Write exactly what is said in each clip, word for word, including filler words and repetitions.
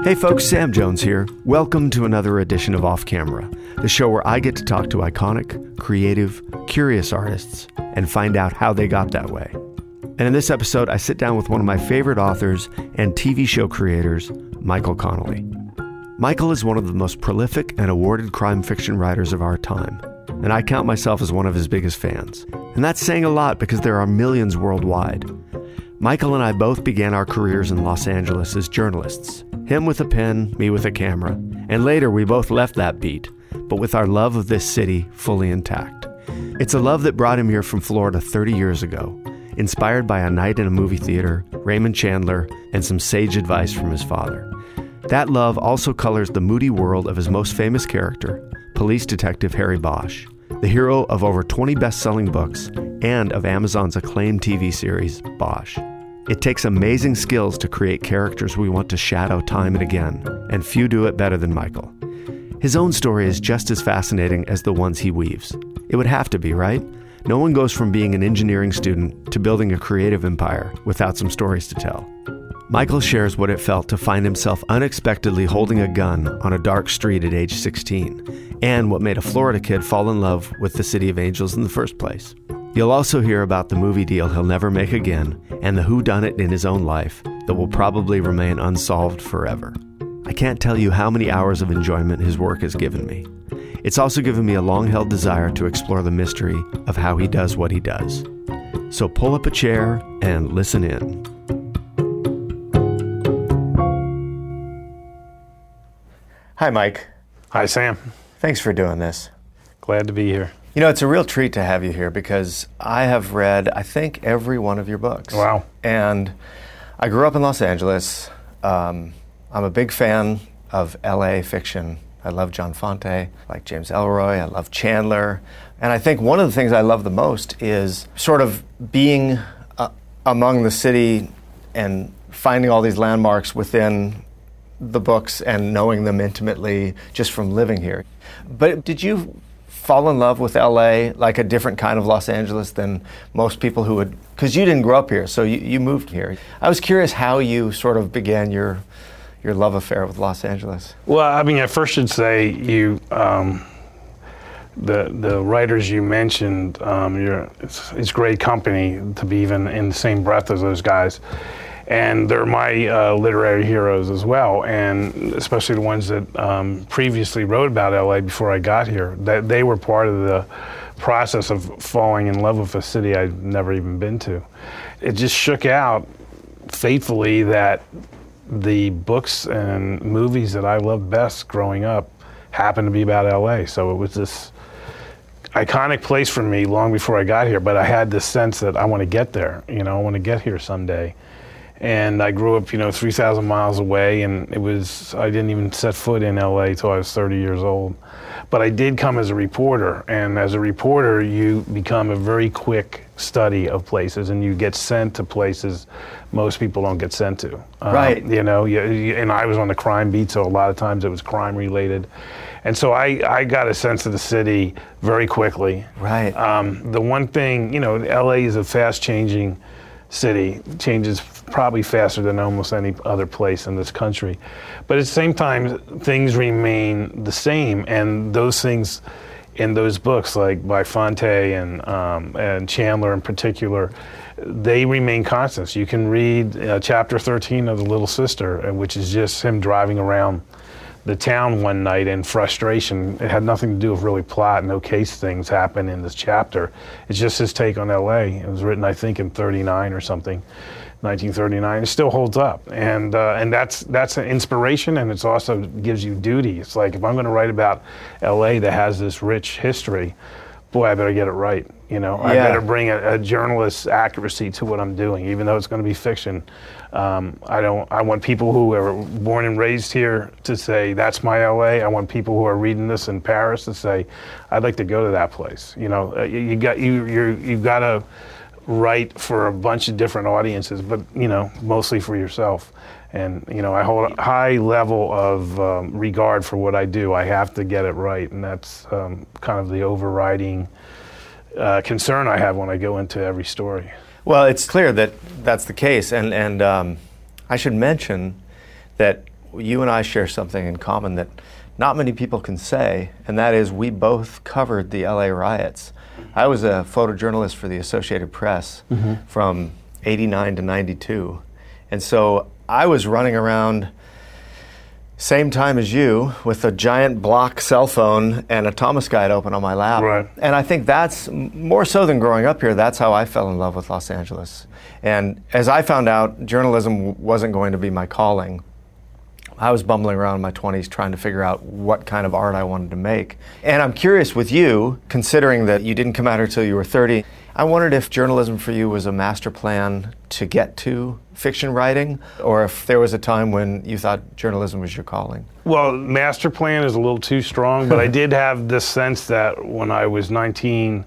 Hey folks, Sam Jones here. Welcome to another edition of Off Camera, the show where I get to talk to iconic, creative, curious artists and find out how they got that way. And in this episode, I sit down with one of my favorite authors and T V show creators, Michael Connelly. Michael is one of the most prolific and awarded crime fiction writers of our time, and I count myself as one of his biggest fans. And that's saying a lot because there are millions worldwide. Michael and I both began our careers in Los Angeles as journalists, him with a pen, me with a camera, and later we both left that beat, but with our love of this city fully intact. It's a love that brought him here from Florida thirty years ago, inspired by a night in a movie theater, Raymond Chandler, and some sage advice from his father. That love also colors the moody world of his most famous character, police detective Harry Bosch, the hero of over twenty best-selling books and of Amazon's acclaimed T V series, Bosch. It takes amazing skills to create characters we want to shadow time and again, and few do it better than Michael. His own story is just as fascinating as the ones he weaves. It would have to be, right? No one goes from being an engineering student to building a creative empire without some stories to tell. Michael shares what it felt to find himself unexpectedly holding a gun on a dark street at age sixteen, and what made a Florida kid fall in love with the City of Angels in the first place. You'll also hear about the movie deal he'll never make again and the whodunit in his own life that will probably remain unsolved forever. I can't tell you how many hours of enjoyment his work has given me. It's also given me a long-held desire to explore the mystery of how he does what he does. So pull up a chair and listen in. Hi, Mike. Hi, Sam. Thanks for doing this. Glad to be here. You know, it's a real treat to have you here because I have read, I think, every one of your books. Wow. And I grew up in Los Angeles. Um, I'm a big fan of L A fiction. I love John Fante, I like James Ellroy, I love Chandler. And I think one of the things I love the most is sort of being uh, among the city and finding all these landmarks within the books and knowing them intimately just from living here. But did you fall in love with L A, like a different kind of Los Angeles than most people who would, because you didn't grow up here, so you, you moved here. I was curious how you sort of began your your love affair with Los Angeles. Well, I mean, I first should say you, um, the the writers you mentioned, um, you're, it's, it's great company to be even in the same breath as those guys. And they're my uh, literary heroes as well, and especially the ones that um, previously wrote about L A before I got here. That they were part of the process of falling in love with a city I'd never even been to. It just shook out fatefully that the books and movies that I loved best growing up happened to be about L A. So it was this iconic place for me long before I got here, but I had this sense that I want to get there, you know, I want to get here someday. And I grew up, you know, three thousand miles away, and it was, I didn't even set foot in L A till I was thirty years old. But I did come as a reporter, and as a reporter, you become a very quick study of places, and you get sent to places most people don't get sent to. Right. Um, you know, you, you, and I was on the crime beat, so a lot of times it was crime related. And so I, I got a sense of the city very quickly. Right. Um, the one thing, you know, L A is a fast-changing city, changes probably faster than almost any other place in this country. But at the same time, things remain the same, and those things in those books, like by Fante and um, and Chandler in particular, they remain constants. You can read uh, chapter thirteen of The Little Sister, which is just him driving around the town one night in frustration. It had nothing to do with really plot, no case things happen in this chapter. It's just his take on L A. It was written, I think, in thirty-nine or something, nineteen thirty-nine. It still holds up, and uh, and that's that's an inspiration, and it also gives you duty. It's like, if I'm going to write about L A that has this rich history, boy, I better get it right. You know, I Yeah. better bring a, a journalist's accuracy to what I'm doing, even though it's going to be fiction. Um, I don't. I want people who are born and raised here to say that's my L A. I want people who are reading this in Paris to say, I'd like to go to that place. You know, uh, you, you got you you you've got to write for a bunch of different audiences, but you know, mostly for yourself. And you know, I hold a high level of um, regard for what I do. I have to get it right, and that's um, kind of the overriding uh, concern I have when I go into every story. Well, it's clear that that's the case, and and um, I should mention that you and I share something in common that not many people can say, and that is we both covered the L A riots. I was a photojournalist for the Associated Press mm-hmm. from eighty-nine to ninety-two. And so I was running around same time as you with a giant block cell phone and a Thomas Guide open on my lap. Right. And I think that's, more so than growing up here, that's how I fell in love with Los Angeles. And as I found out journalism wasn't going to be my calling, I was bumbling around in my twenties trying to figure out what kind of art I wanted to make. And I'm curious with you, considering that you didn't come out here until you were thirty, I wondered if journalism for you was a master plan to get to fiction writing, or if there was a time when you thought journalism was your calling. Well, master plan is a little too strong, but I did have this sense that when I was nineteen,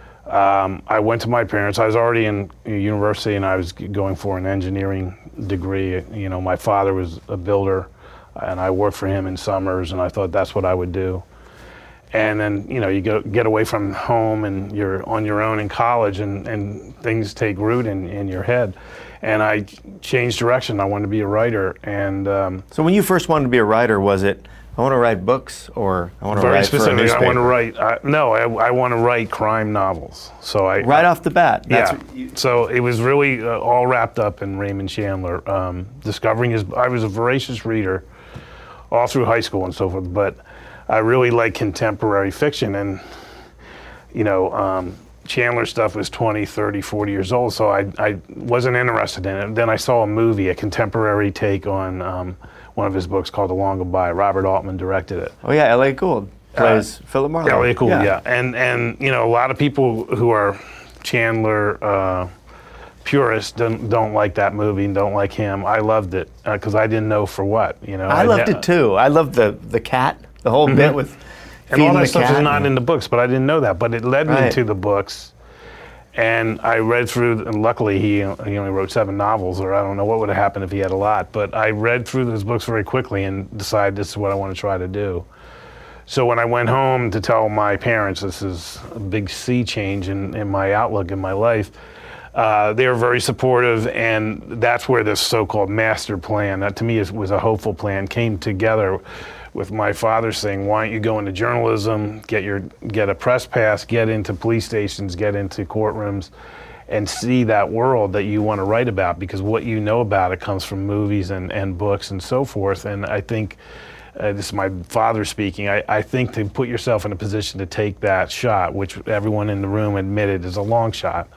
um, I went to my parents. I was already in university and I was going for an engineering degree. You know, my father was a builder and I worked for him in summers, and I thought that's what I would do. And then, you know, you go, get away from home and you're on your own in college, and, and things take root in, in your head. And I changed direction. I wanted to be a writer. And um, so when you first wanted to be a writer, was it, I want to write books, or I want to very write specific, for a newspaper? I want to write, uh, no, I, I want to write crime novels. So I Right off the bat? That's yeah. You, so it was really uh, all wrapped up in Raymond Chandler. Um, discovering his, I was a voracious reader all through high school and so forth, but I really like contemporary fiction, and you know, um, Chandler stuff was twenty, thirty, forty years old, so I, I wasn't interested in it. Then I saw a movie, a contemporary take on um, one of his books called Along Goodbye. Robert Altman directed it. Oh yeah, Elliot Gould plays uh, Philip Marlowe. Elliot Gould, yeah. yeah. And, and you know, a lot of people who are Chandler uh, purists don't, don't like that movie and don't like him. I loved it because uh, I didn't know for what, you know. I, I loved ne- it too. I loved the, the cat. The whole mm-hmm. bit with and all that the stuff cat is not in the books, but I didn't know that. But it led right. me to the books, and I read through. And luckily, he he only wrote seven novels, or I don't know what would have happened if he had a lot. But I read through those books very quickly and decided this is what I want to try to do. So when I went home to tell my parents this is a big sea change in, in my outlook in my life, uh, they were very supportive, and that's where this so-called master plan, that to me is, was a hopeful plan, came together. With my father saying, why don't you go into journalism, get your get a press pass, get into police stations, get into courtrooms, and see that world that you want to write about, because what you know about it comes from movies and, and books and so forth. And I think, uh, this is my father speaking, I, I think to put yourself in a position to take that shot, which everyone in the room admitted is a long shot,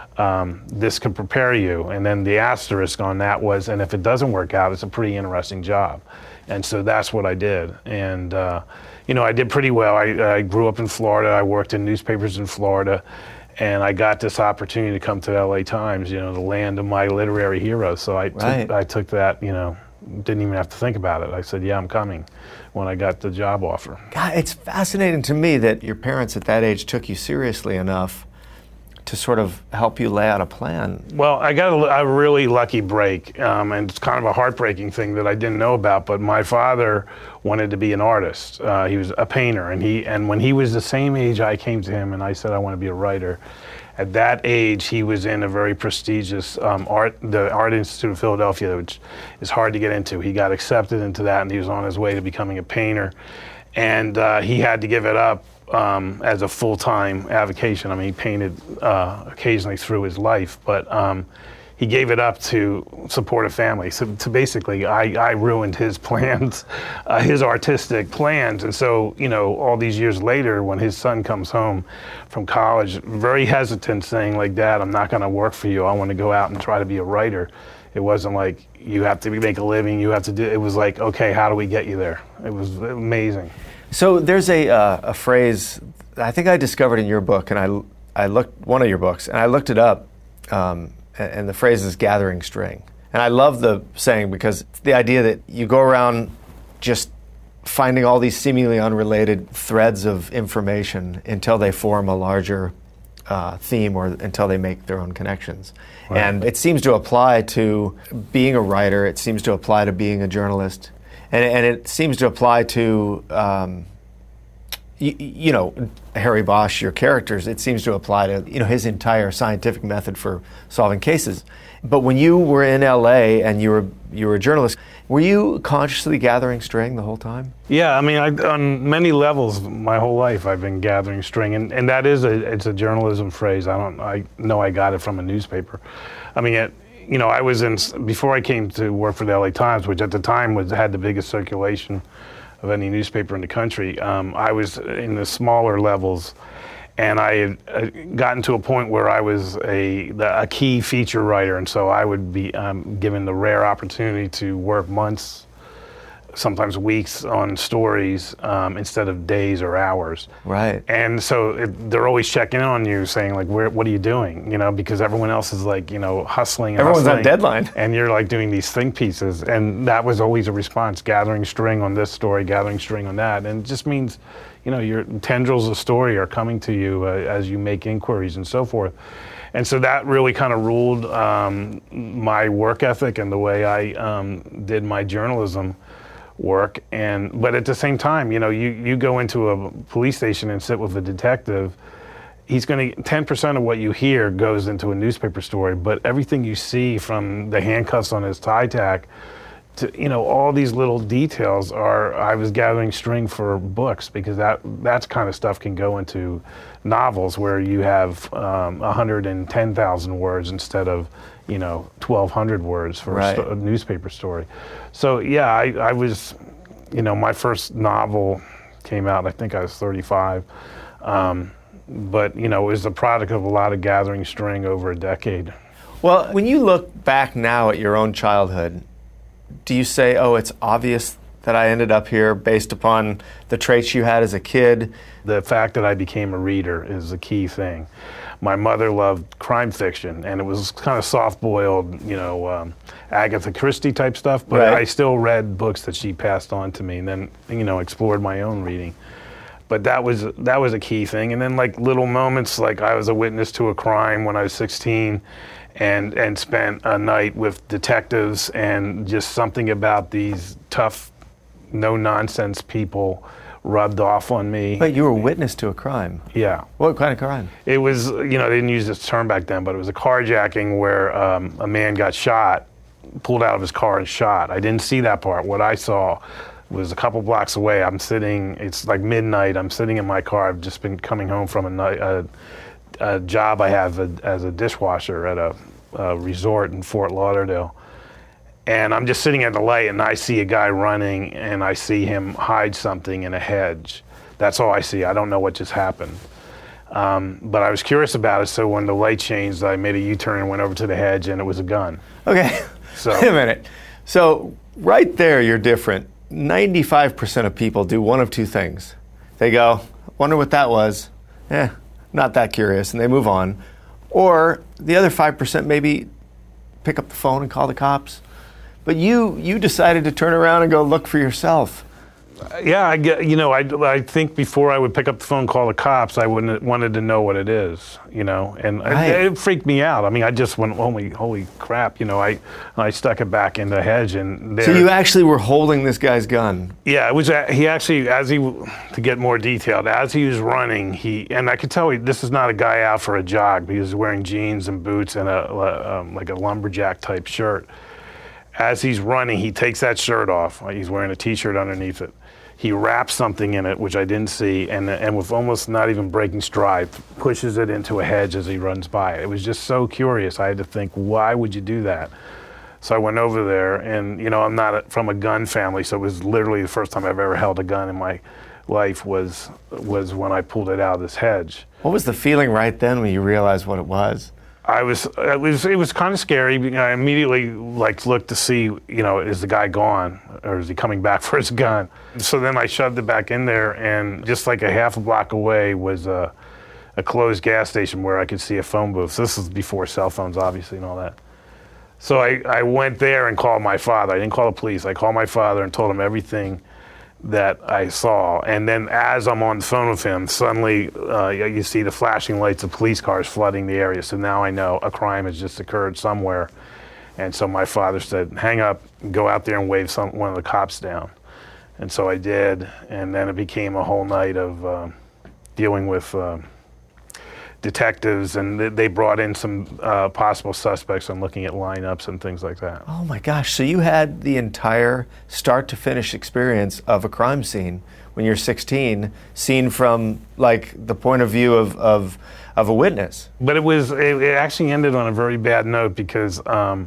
um, this could prepare you. And then the asterisk on that was, and if it doesn't work out, it's a pretty interesting job. And so that's what I did. And, uh, you know, I did pretty well. I, I grew up in Florida. I worked in newspapers in Florida. And I got this opportunity to come to L A Times, you know, the land of my literary heroes. So I, right. took, I took that, you know, didn't even have to think about it. I said, yeah, I'm coming when I got the job offer. God, it's fascinating to me that your parents at that age took you seriously enough to sort of help you lay out a plan. Well, I got a, a really lucky break, um, and it's kind of a heartbreaking thing that I didn't know about, but my father wanted to be an artist. Uh, he was a painter, and he and when he was the same age, I came to him and I said I want to be a writer. At that age, he was in a very prestigious um, art, the Art Institute of Philadelphia, which is hard to get into. He got accepted into that, and he was on his way to becoming a painter, and uh, he had to give it up Um, as a full-time avocation. I mean, he painted uh, occasionally through his life, but um, he gave it up to support a family. So to basically, I, I ruined his plans, uh, his artistic plans. And so, you know, all these years later, when his son comes home from college, very hesitant, saying like, Dad, I'm not gonna work for you. I wanna go out and try to be a writer. It wasn't like, you have to make a living, you have to do, it was like, okay, how do we get you there? It was amazing. So there's a uh, a phrase I think I discovered in your book, and I I looked one of your books, and I looked it up, um, and, and the phrase is gathering string. And I love the saying because it's the idea that you go around just finding all these seemingly unrelated threads of information until they form a larger uh, theme, or until they make their own connections. Right. And it seems to apply to being a writer. It seems to apply to being a journalist. And, and it seems to apply to, um, you, you know, Harry Bosch, your characters, it seems to apply to, you know, his entire scientific method for solving cases. But when you were in L A and you were you were a journalist, were you consciously gathering string the whole time? Yeah, I mean, I, on many levels, my whole life I've been gathering string, and, and that is a it's a journalism phrase. I don't I know I got it from a newspaper. I mean, it, you know, I was in before I came to work for the L A Times, which at the time was had the biggest circulation of any newspaper in the country. Um, I was in the smaller levels. And I had uh, gotten to a point where I was a, a key feature writer, and so I would be um, given the rare opportunity to work months, sometimes weeks on stories um, instead of days or hours. Right. And so it, they're always checking in on you, saying like, "Where? What are you doing?" You know, because everyone else is like, you know, hustling. And Everyone's hustling, on deadline, and you're like doing these think pieces, and that was always a response: gathering string on this story, gathering string on that, and it just means, you know, your tendrils of story are coming to you uh, as you make inquiries and so forth. And so that really kind of ruled um, my work ethic and the way I um, did my journalism work. And but at the same time, you know, you, you go into a police station and sit with a detective, he's going to, ten percent of what you hear goes into a newspaper story, but everything you see, from the handcuffs on his tie tack to, you know, all these little details are, I was gathering string for books, because that that's kind of stuff can go into novels where you have um, one hundred ten thousand words instead of, you know, twelve hundred words for right. a, sto- a newspaper story. So yeah, I, I was, you know, my first novel came out, I think I was thirty-five. Um, but, you know, it was the product of a lot of gathering string over a decade. Well, when you look back now at your own childhood, do you say, oh, it's obvious that I ended up here based upon the traits you had as a kid? The fact that I became a reader is a key thing. My mother loved crime fiction, and it was kind of soft-boiled, you know, um, Agatha Christie type stuff, but right. I still read books that she passed on to me, and then, you know, explored my own reading. But that was that was a key thing. And then, like, little moments, like I was a witness to a crime when I was sixteen, and and spent a night with detectives, and just something about these tough, no-nonsense people rubbed off on me. But you were a witness to a crime. Yeah. What kind of crime? It was, you know, they didn't use this term back then, but it was a carjacking where um, a man got shot, pulled out of his car and shot. I didn't see that part. What I saw was a couple blocks away. I'm sitting, it's like midnight, I'm sitting in my car. I've just been coming home from a night, a, a job I have a, as a dishwasher at a, a resort in Fort Lauderdale. And I'm just sitting at the light, and I see a guy running, and I see him hide something in a hedge. That's all I see. I don't know what just happened. Um, but I was curious about it, so when the light changed, I made a U-turn and went over to the hedge, and it was a gun. Okay, so, wait a minute. So right there, you're different. ninety-five percent of people do one of two things. They go, wonder what that was. Eh, not that curious, and they move on. Or the other five percent maybe pick up the phone and call the cops. But you you decided to turn around and go look for yourself. Yeah, I get, you know, I, I think before I would pick up the phone and call the cops, I wouldn't wanted to know what it is, you know, and right. it, it freaked me out. I mean, I just went, holy, holy crap, you know, I I stuck it back in the hedge, and there. So you actually were holding this guy's gun? Yeah, it was. He actually, as he, to get more detailed, as he was running, he, and I could tell he, this is not a guy out for a jog, because he's wearing jeans and boots and a um, like a lumberjack type shirt. As he's running, he takes that shirt off. He's wearing a T-shirt underneath it. He wraps something in it, which I didn't see, and and with almost not even breaking stride, pushes it into a hedge as he runs by it. It was just so curious. I had to think, why would you do that? So I went over there, and, you know, I'm not a, from a gun family, so it was literally the first time I've ever held a gun in my life was was when I pulled it out of this hedge. What was the feeling right then when you realized what it was? I was, it was, it was kind of scary. I immediately like looked to see, you know, is the guy gone, or is he coming back for his gun? So then I shoved it back in there, and just like a half a block away was a, a closed gas station where I could see a phone booth. So this was before cell phones, obviously, and all that. So I, I went there and called my father. I didn't call the police. I called my father and told him everything that I saw. And then as I'm on the phone with him, suddenly uh, you see the flashing lights of police cars flooding the area. So now I know a crime has just occurred somewhere. And so my father said, hang up, go out there and wave some, one of the cops down. And so I did, and then it became a whole night of uh, dealing with uh, detectives, and th- they brought in some uh, possible suspects and looking at lineups and things like that. Oh my gosh, so you had the entire start to finish experience of a crime scene when you're sixteen, seen from like the point of view of, of, of a witness. But it was, it, it actually ended on a very bad note because um,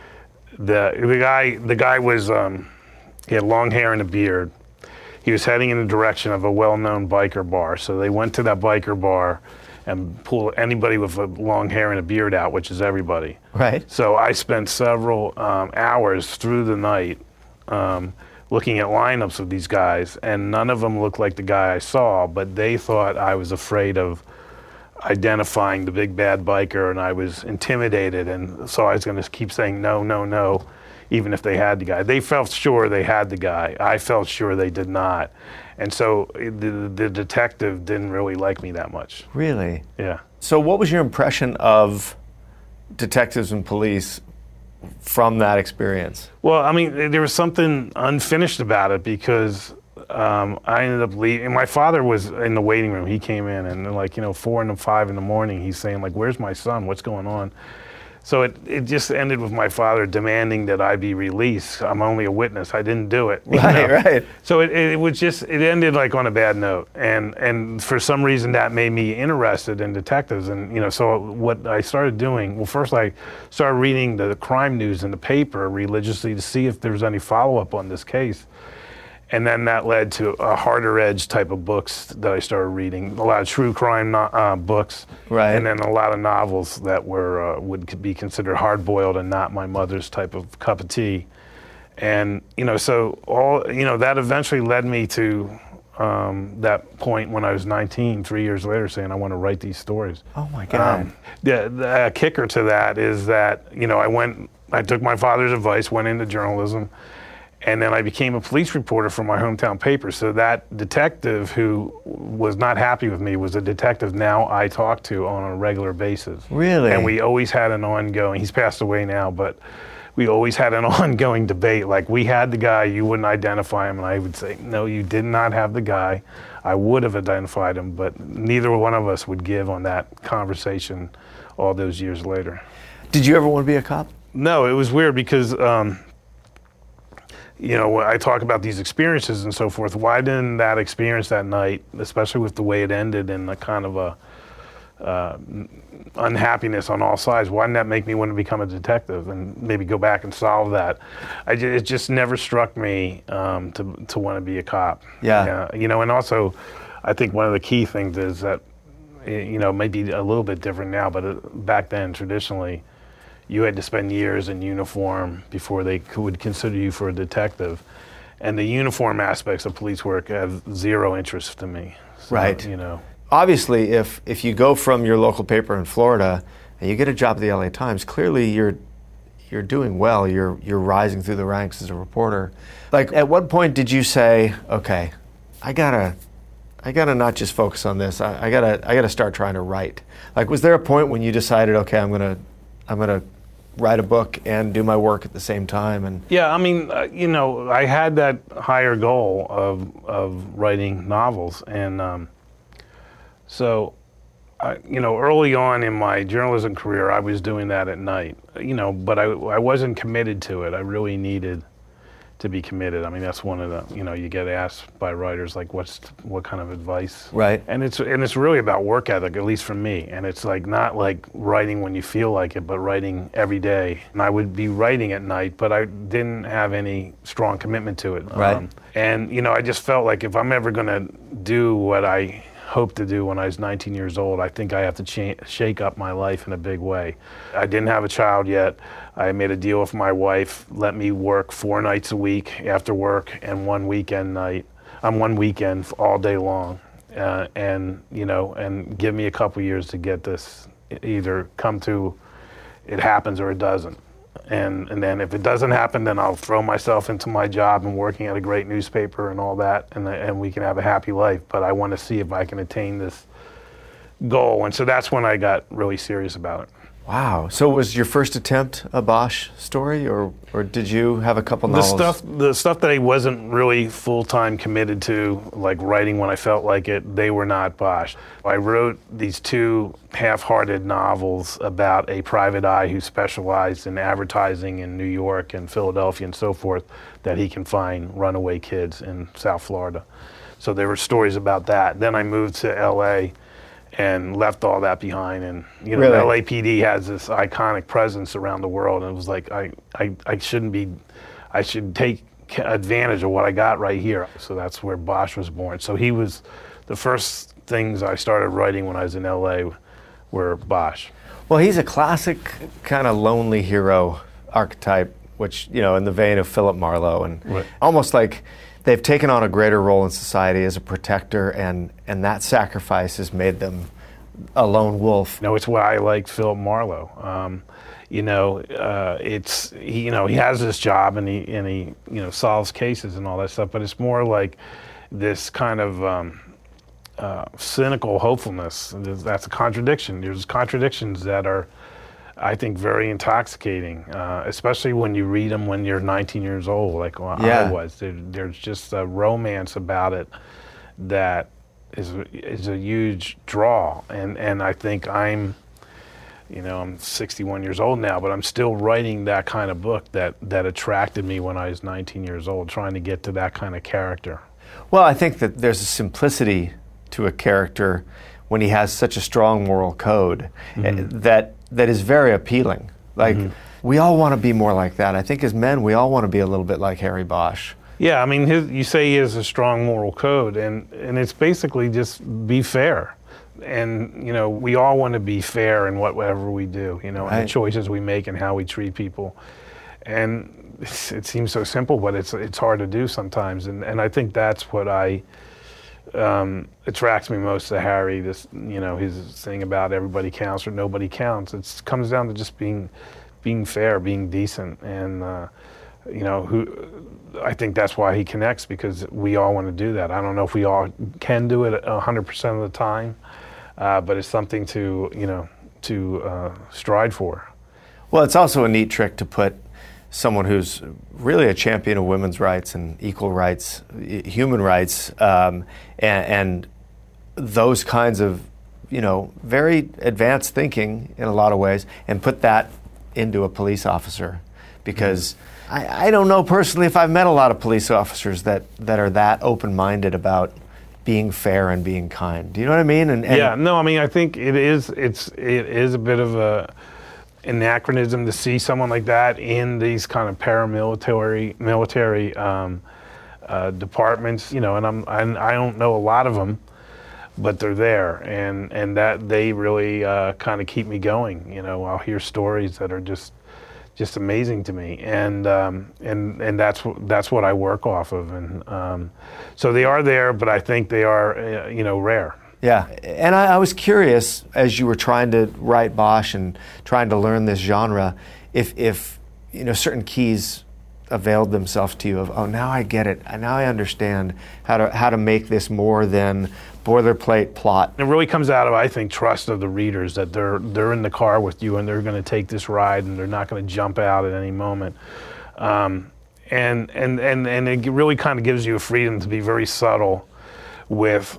the, the guy, the guy was, um, he had long hair and a beard. He was heading in the direction of a well-known biker bar. So they went to that biker bar and pulled anybody with a long hair and a beard out, which is everybody. Right. So I spent several um, hours through the night um, looking at lineups of these guys, and none of them looked like the guy I saw, but they thought I was afraid of identifying the big bad biker, and I was intimidated, and so I was going to keep saying no, no, no, even if they had the guy. They felt sure they had the guy. I felt sure they did not. And so the, the detective didn't really like me that much. Really? Yeah. So what was your impression of detectives and police from that experience? Well, I mean, there was something unfinished about it because um, I ended up leaving. My father was in the waiting room. He came in and like, you know, four and five in the morning, he's saying like, where's my son? What's going on? So it, it just ended with my father demanding that I be released. I'm only a witness. I didn't do it. Right, know? right. So it, it was just, it ended like on a bad note. And and for some reason that made me interested in detectives. And, you know, so what I started doing, well, first I started reading the crime news in the paper religiously to see if there was any follow-up on this case. And then that led to a harder edge type of books that I started reading, a lot of true crime no- uh, books, right. and then a lot of novels that were uh, would be considered hard-boiled and not my mother's type of cup of tea. And you know, so all you know that eventually led me to um, that point when I was nineteen, three years later, saying I want to write these stories. Oh my God! Um, the, the kicker to that is that you know I went, I took my father's advice, went into journalism. And then I became a police reporter for my hometown paper. So that detective who was not happy with me was a detective now I talk to on a regular basis. Really? And we always had an ongoing, he's passed away now, but we always had an ongoing debate. Like, we had the guy, you wouldn't identify him. And I would say, no, you did not have the guy. I would have identified him, but neither one of us would give on that conversation all those years later. Did you ever want to be a cop? No, it was weird because, um, you know, when I talk about these experiences and so forth, why didn't that experience that night, especially with the way it ended and the kind of a uh, unhappiness on all sides, why didn't that make me want to become a detective and maybe go back and solve that? I just, it just never struck me um, to to want to be a cop. Yeah. yeah. You know, and also, I think one of the key things is that, you know, maybe a little bit different now, but back then, traditionally, you had to spend years in uniform before they would consider you for a detective. And the uniform aspects of police work have zero interest to me. So, right. You know. Obviously, if, if you go from your local paper in Florida and you get a job at the L A Times, clearly you're you're doing well. You're you're rising through the ranks as a reporter. Like, at what point did you say, okay, I gotta I gotta not just focus on this. I, I gotta I gotta start trying to write. Like, was there a point when you decided, okay, I'm gonna I'm gonna write a book and do my work at the same time? And yeah, I mean, uh, you know, I had that higher goal of of writing novels, and um, so, I, you know, early on in my journalism career, I was doing that at night. You know, but I I wasn't committed to it. I really needed to be committed. I mean, that's one of the, you know, you get asked by writers like, what's what kind of advice? Right. And it's and it's really about work ethic, at least for me. And it's like not like writing when you feel like it, but writing every day. And I would be writing at night, but I didn't have any strong commitment to it. Right. Um, and you know, I just felt like if I'm ever going to do what I hoped to do when I was nineteen years old, I think I have to cha- shake up my life in a big way. I didn't have a child yet. I made a deal with my wife, let me work four nights a week after work and one weekend night, on um, one weekend all day long, uh, and you know, and give me a couple years to get this either come to, it happens or it doesn't. And and then if it doesn't happen, then I'll throw myself into my job and working at a great newspaper and all that, and and we can have a happy life. But I want to see if I can attain this goal. And so that's when I got really serious about it. Wow. So was your first attempt a Bosch story, or or did you have a couple The novels? stuff, the stuff that I wasn't really full-time committed to, like writing when I felt like it, they were not Bosch. I wrote these two half-hearted novels about a private eye who specialized in advertising in New York and Philadelphia and so forth, that he can find runaway kids in South Florida. So there were stories about that. Then I moved to L A and left all that behind, and you know, Really? L A P D has this iconic presence around the world, and it was like I, I, I shouldn't be, I should take advantage of what I got right here. So that's where Bosch was born. So he was the first things I started writing when I was in L A were Bosch. Well, he's a classic kind of lonely hero archetype, which, you know, in the vein of Philip Marlowe, and Right. almost like they've taken on a greater role in society as a protector, and, and that sacrifice has made them a lone wolf. No, it's why I liked Philip Marlowe. Um, you know, uh, it's he, you know, he has this job and he and he you know solves cases and all that stuff, but it's more like this kind of um, uh, cynical hopefulness. That's a contradiction. There's contradictions that are, I think, very intoxicating, uh, especially when you read them when you're nineteen years old, like Yeah. I was. There, there's just a romance about it that is is a huge draw, and and I think I'm, you know, I'm sixty-one years old now, but I'm still writing that kind of book that that attracted me when I was nineteen years old, trying to get to that kind of character. Well, I think that there's a simplicity to a character when he has such a strong moral code, Mm-hmm. that that is very appealing. Like, we all want to be more like that. I think as men, we all want to be a little bit like Harry Bosch. Yeah, I mean, his, you say he has a strong moral code, and, and it's basically just be fair. And, you know, we all want to be fair in whatever we do, you know, and Right. the choices we make and how we treat people. And it's, it seems so simple, but it's it's hard to do sometimes. And, and I think that's what I um, attracts me most to Harry, this, you know, his thing about everybody counts or nobody counts. It comes down to just being being fair, being decent, and, uh, you know, who I think that's why he connects, because we all want to do that. I don't know if we all can do it one hundred percent of the time, uh, but it's something to, you know, to uh, stride for. Well, it's also a neat trick to put someone who's really a champion of women's rights and equal rights, human rights, um, and, and those kinds of, you know, very advanced thinking in a lot of ways, and put that into a police officer. Because mm-hmm. I, I don't know personally if I've met a lot of police officers that, that are that open-minded about being fair and being kind. Do you know what I mean? And, and yeah, no, I mean, I think it is, it's, it is a bit of a anachronism to see someone like that in these kind of paramilitary military um, uh, departments, you know, and I'm and I don't know a lot of them, but they're there, and and that they really uh, kind of keep me going. You know, I'll hear stories that are just just amazing to me, and um, and and that's what that's what I work off of, and um, so they are there, but I think they are uh, you know rare. Yeah, and I, I was curious, as you were trying to write Bosch and trying to learn this genre, if, if you know, certain keys availed themselves to you of, oh, now I get it, now I understand how to how to make this more than boilerplate plot. It really comes out of, I think, trust of the readers, that they're they're in the car with you and they're going to take this ride and they're not going to jump out at any moment. Um, and and and and it really kind of gives you a freedom to be very subtle with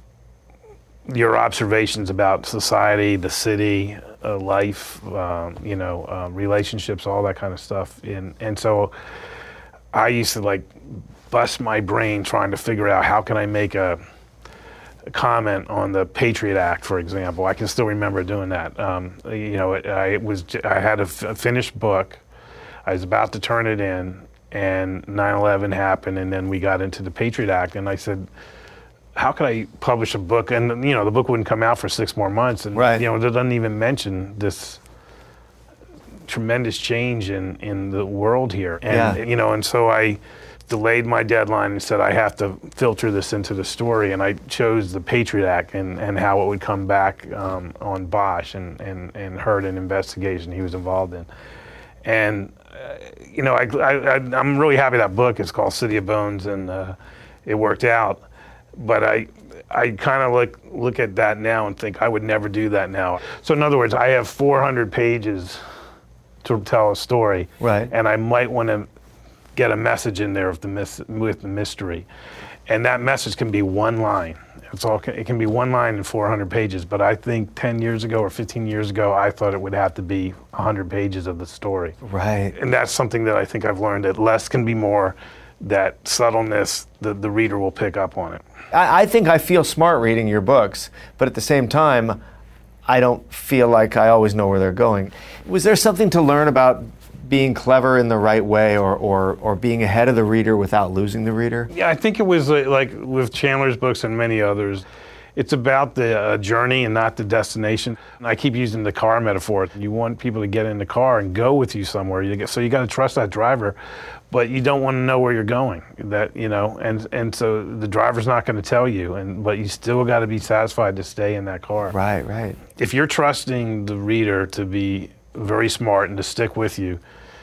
your observations about society, the city, uh, life, um, you know, uh, relationships, all that kind of stuff. And and so I used to like bust my brain trying to figure out how can I make a, a comment on the Patriot Act, for example. I can still remember doing that. Um, you know, it, I it was I had a, f- a finished book. I was about to turn it in, and nine eleven happened, and then we got into the Patriot Act, and I said, how could I publish a book? And, you know, the book wouldn't come out for six more months. And, right. you know, it doesn't even mention this tremendous change in, in the world here. And, yeah. you know, and so I delayed my deadline and said, I have to filter this into the story. And I chose the Patriot Act and, and how it would come back um, on Bosch and, and, and heard an investigation he was involved in. And, uh, you know, I, I, I'm really happy that book is called City of Bones, and uh, it worked out. But I, I kind of look look at that now and think I would never do that now. So in other words, I have four hundred pages to tell a story, right? And I might want to get a message in there of the mis- with the mystery, and that message can be one line. It's all. It can be one line in four hundred pages. But I think ten years ago or fifteen years ago, I thought it would have to be one hundred pages of the story. Right. And that's something that I think I've learned, that less can be more. That subtleness, the, the reader will pick up on it. I, I think I feel smart reading your books, but at the same time, I don't feel like I always know where they're going. Was there something to learn about being clever in the right way, or, or, or being ahead of the reader without losing the reader? Yeah, I think it was like, like with Chandler's books and many others, it's about the uh, journey and not the destination. And I keep using the car metaphor. You want people to get in the car and go with you somewhere. You get, so you got to trust that driver, but you don't want to know where you're going. That you know, and and so the driver's not going to tell you, and but you still got to be satisfied to stay in that car. Right, right. If you're trusting the reader to be very smart and to stick with you,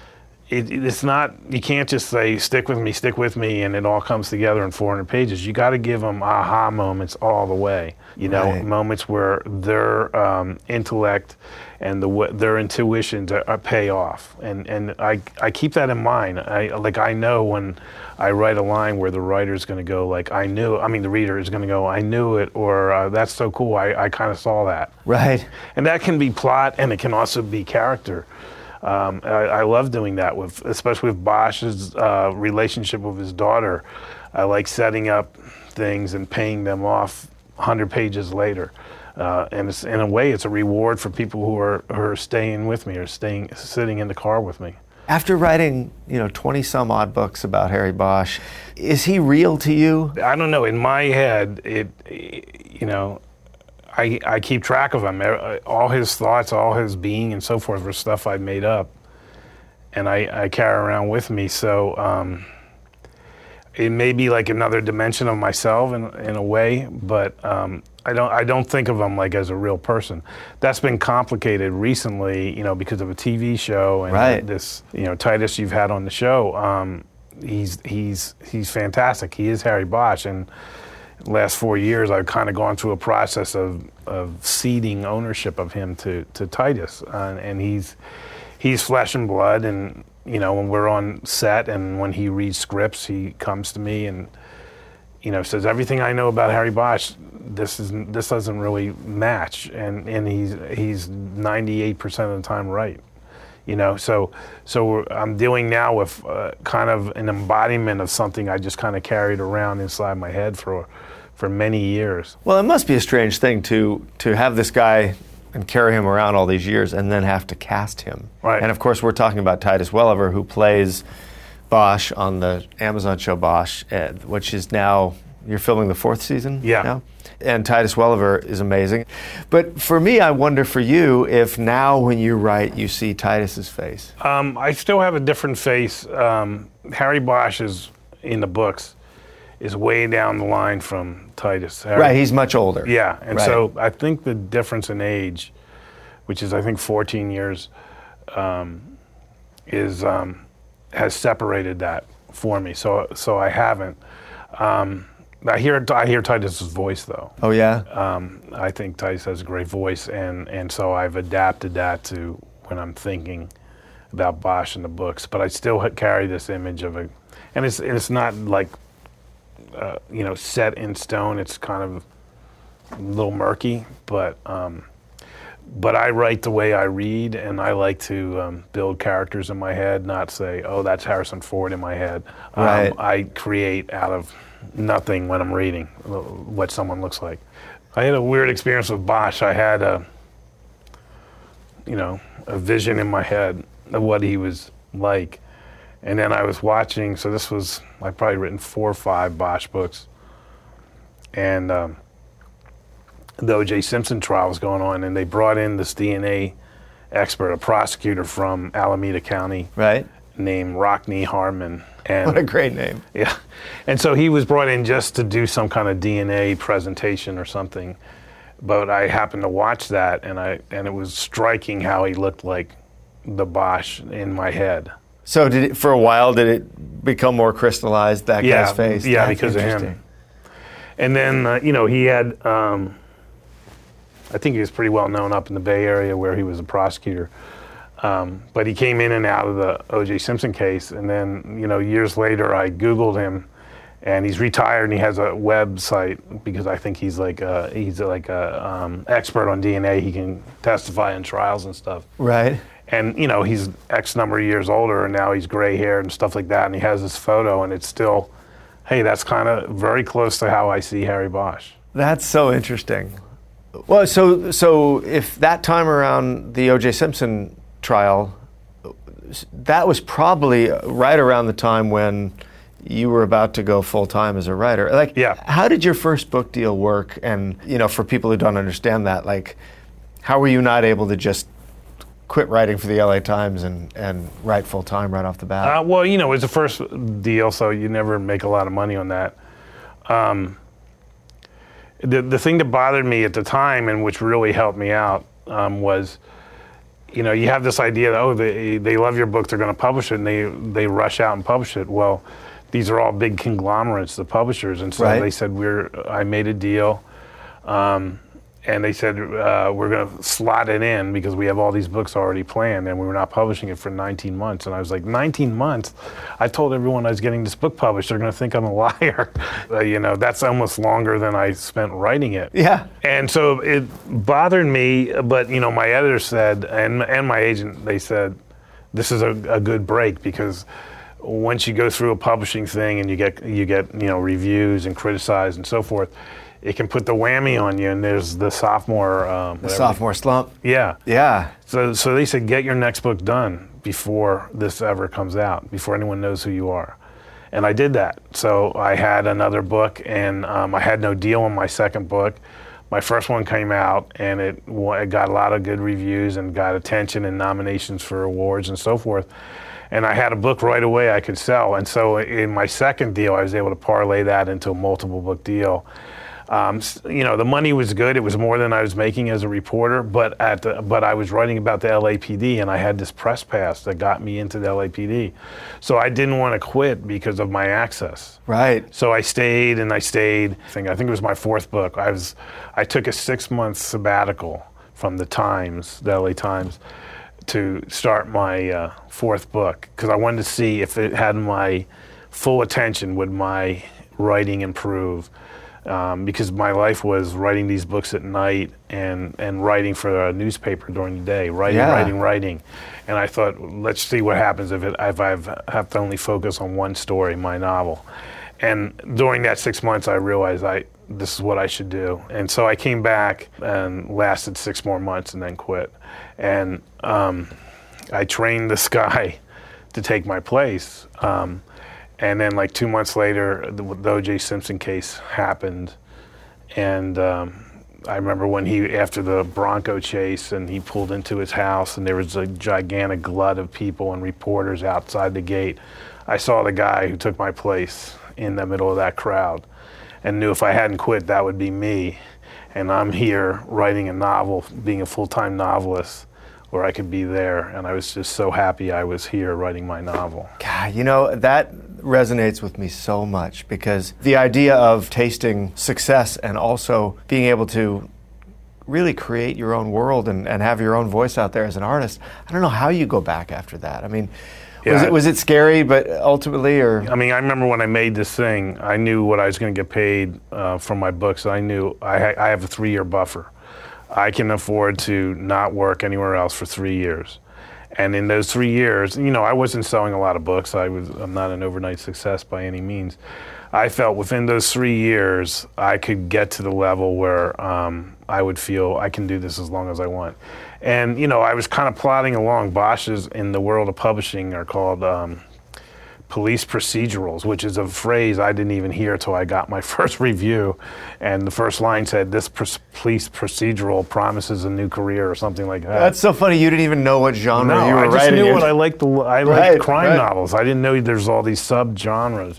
It, it's not, you can't just say, stick with me, stick with me, and it all comes together in four hundred pages. You got to give them aha moments all the way. You know, right. Moments where their um, intellect and the their intuitions are, are pay off. And and I I keep that in mind. I like I know when I write a line where the writer's going to go like, I knew, I mean the reader is going to go, I knew it, or uh, that's so cool, I, I kind of saw that. Right. And that can be plot, and it can also be character. Um, I, I love doing that, with, especially with Bosch's uh, relationship with his daughter. I like setting up things and paying them off one hundred pages later. Uh, and it's, in a way, it's a reward for people who are, who are staying with me or staying, sitting in the car with me. After writing, you know, twenty some odd books about Harry Bosch, is he real to you? I don't know. In my head, it, you know, I, I keep track of him. All his thoughts, all his being and so forth were stuff I made up, and I, I carry around with me. So um, it may be like another dimension of myself in, in a way, but um, I don't I don't think of him like as a real person. That's been complicated recently, you know, because of a T V show and right. this, you know, Titus you've had on the show. Um, he's he's he's fantastic. He is Harry Bosch, and last four years, I've kind of gone through a process of, of ceding ownership of him to, to Titus, uh, and he's he's flesh and blood. And you know, when we're on set and when he reads scripts, he comes to me and you know says, everything I know about Harry Bosch, this is this doesn't really match, and and he's he's ninety-eight percent of the time right. You know, so so I'm dealing now with uh, kind of an embodiment of something I just kind of carried around inside my head for for many years. Well, it must be a strange thing to to have this guy and carry him around all these years and then have to cast him. Right. And of course, we're talking about Titus Welliver, who plays Bosch on the Amazon show Bosch, which is now, you're filming the fourth season yeah. now? And Titus Welliver is amazing. But for me, I wonder for you if now when you write, you see Titus's face. Um, I still have a different face. Um, Harry Bosch is, in the books, is way down the line from Titus. Harry, right, he's much older. Yeah, and right. so I think the difference in age, which is I think fourteen years, um, is um, has separated that for me. So so I haven't. Um, I hear I hear Titus's voice though. Oh yeah. Um, I think Titus has a great voice, and, and so I've adapted that to when I'm thinking about Bosch in the books. But I still carry this image of a, and it's and it's not like uh, you know set in stone. It's kind of a little murky, but um, but I write the way I read, and I like to um, build characters in my head, not say, oh, that's Harrison Ford in my head. Right. Um, I create out of nothing when I'm reading what someone looks like. I had a weird experience with Bosch. I had a, you know, a vision in my head of what he was like. And then I was watching, so this was, I'd probably written four or five Bosch books. And um, the O J Simpson trial was going on, and they brought in this D N A expert, a prosecutor from Alameda County. Right. Named Rockne Harmon. And what a great name. Yeah. And so he was brought in just to do some kind of D N A presentation or something. But I happened to watch that, and I and it was striking how he looked like the Bosch in my head. So did it, for a while, did it become more crystallized, that yeah, guy's face? Yeah, That's because of him. And then, uh, you know, he had, um, I think he was pretty well known up in the Bay Area where he was a prosecutor. Um, but he came in and out of the O J Simpson case. And then, you know, years later, I Googled him, and he's retired, and he has a website because I think he's like a, he's like a um, expert on D N A. He can testify in trials and stuff. Right. And, you know, he's X number of years older, and now he's gray haired and stuff like that. And he has this photo, and it's still, hey, that's kind of very close to how I see Harry Bosch. That's so interesting. Well, so so if that time around the O J Simpson trial, that was probably right around the time when you were about to go full time as a writer. Like, yeah. How did your first book deal work? And, you know, for people who don't understand that, like, how were you not able to just quit writing for the L A Times and, and write full time right off the bat? Uh, well, you know, it was the first deal, so you never make a lot of money on that. Um, the the thing that bothered me at the time, and which really helped me out, um, was, you know, you have this idea that, oh, they they love your book, they're going to publish it, and they they rush out and publish it. Well, these are all big conglomerates, the publishers, and so right. they said, we're. I made a deal. Um, And they said, uh, we're going to slot it in because we have all these books already planned, and we were not publishing it for nineteen months. And I was like, nineteen months? I told everyone I was getting this book published. They're going to think I'm a liar. Uh, you know, that's almost longer than I spent writing it. Yeah. And so it bothered me, but, you know, my editor said, and and my agent, they said, this is a, a good break because once you go through a publishing thing and you get, you get, you know, reviews and criticized and so forth, it can put the whammy on you, and there's the sophomore... Um, the sophomore slump? Yeah. Yeah. So so they said, get your next book done before this ever comes out, before anyone knows who you are. And I did that. So I had another book, and um, I had no deal on my second book. My first one came out, and it, it got a lot of good reviews and got attention and nominations for awards and so forth. And I had a book right away I could sell. And so in my second deal, I was able to parlay that into a multiple book deal. Um, you know, the money was good. It was more than I was making as a reporter, but at the, but I was writing about the L A P D, and I had this press pass that got me into the L A P D. So I didn't want to quit because of my access. Right. So I stayed and I stayed. I think, I think it was my fourth book. I was, I took a six-month sabbatical from the Times, the L A Times, to start my uh, fourth book because I wanted to see if it had my full attention, would my writing improve. Um, because my life was writing these books at night and, and writing for a newspaper during the day, writing, yeah. writing, writing. And I thought, let's see what happens if, it, if I have to only focus on one story, my novel. And during that six months, I realized I this is what I should do. And so I came back and lasted six more months and then quit. And um, I trained this guy to take my place. Um, And then, like two months later, the, the O J Simpson case happened, and um, I remember when he, after the Bronco chase, and he pulled into his house, and there was a gigantic glut of people and reporters outside the gate. I saw the guy who took my place in the middle of that crowd, and knew if I hadn't quit, that would be me. And I'm here writing a novel, being a full-time novelist, where I could be there, and I was just so happy I was here writing my novel. God, you know, that resonates with me so much because the idea of tasting success and also being able to really create your own world and, and have your own voice out there as an artist, I don't know how you go back after that. I mean, was, yeah, it, was it scary, but ultimately, or? I mean, I remember when I made this thing, I knew what I was going to get paid uh, from my books. I knew I, ha- I have a three-year buffer. I can afford to not work anywhere else for three years. And in those three years, you know, I wasn't selling a lot of books. I was, I'm not an overnight success by any means. I felt within those three years, I could get to the level where um, I would feel I can do this as long as I want. And, you know, I was kind of plodding along. Bosch's in the world of publishing are called um, police procedurals, which is a phrase I didn't even hear till I got my first review. And the first line said, this pr- police procedural promises a new career or something like that. That's so funny. You didn't even know what genre no, you were I just writing knew in. what I liked. The, I liked right, crime right. novels. I didn't know there's all these sub-genres.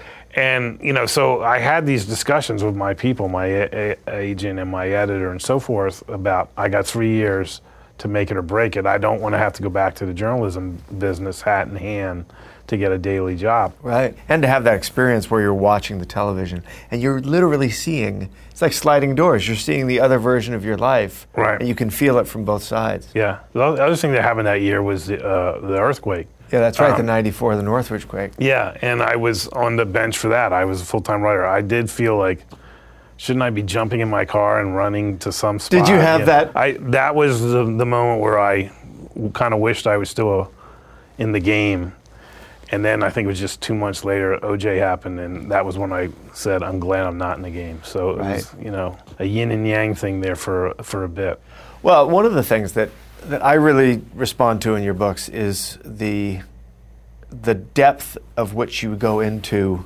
And, you know, so I had these discussions with my people, my a- a- agent and my editor and so forth about, I got three years to make it or break it. I don't want to have to go back to the journalism business hat in hand to get a daily job. Right. And to have that experience where you're watching the television and you're literally seeing, it's like sliding doors. You're seeing the other version of your life. Right. And you can feel it from both sides. Yeah. The other thing that happened that year was the, uh, the earthquake. Yeah, that's right, um, the ninety-four, the Northridge quake. Yeah, and I was on the bench for that. I was a full-time writer. I did feel like, shouldn't I be jumping in my car and running to some spot? Did you have yeah. that? I That was the, the moment where I kind of wished I was still uh, in the game. And then I think it was just two months later, O J happened, and that was when I said, I'm glad I'm not in the game. So it right. was, you know, a yin and yang thing there for for a bit. Well, one of the things that that I really respond to in your books is the the depth of which you go into,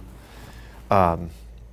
um,